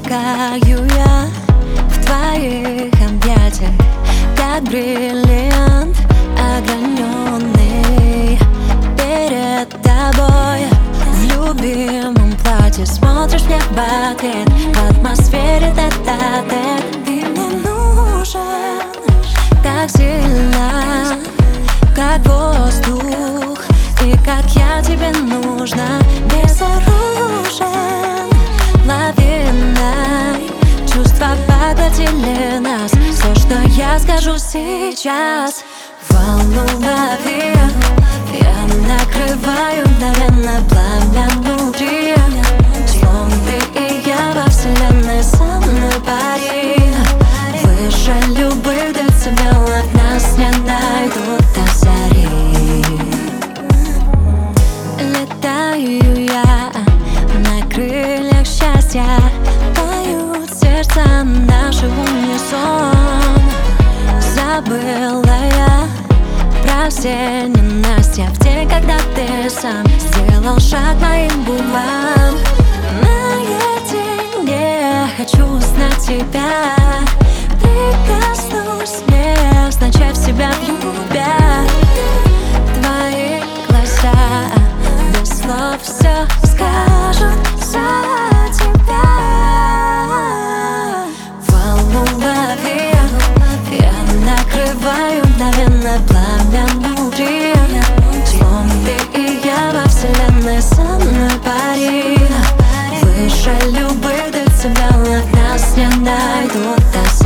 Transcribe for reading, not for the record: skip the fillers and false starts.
Таю я в твоих объятиях, как бриллиант ограненный. Перед тобой в любимом платье смотришь мне в ответ. В атмосфере тет-а-тет. Ты мне нужен так сильно, как воздух, и как я тебе нужна. Безоружен лавиной, чувства поглотили нас. Все, что я скажу сейчас, волну лови. Я накрываю мгновенно пламя внутри, словно ты и я во вселенной со мной пари. Выше любых децибелов нас не найдут до зари. Летаю я на крыльях счастья, поют сердца наши в унисон. Забыла я про все ненастья в день, когда ты сам сделал шаг моим губам. Наедине хочу узнать тебя, прикоснусь, не означай в себя в любя. Твои глаза без слов все скажут за тебя. Волну лови, я накрываю мгновенно пламя внутри, словно ты и я во вселенной со мной пари. Выше любых децибелов нас не найдут до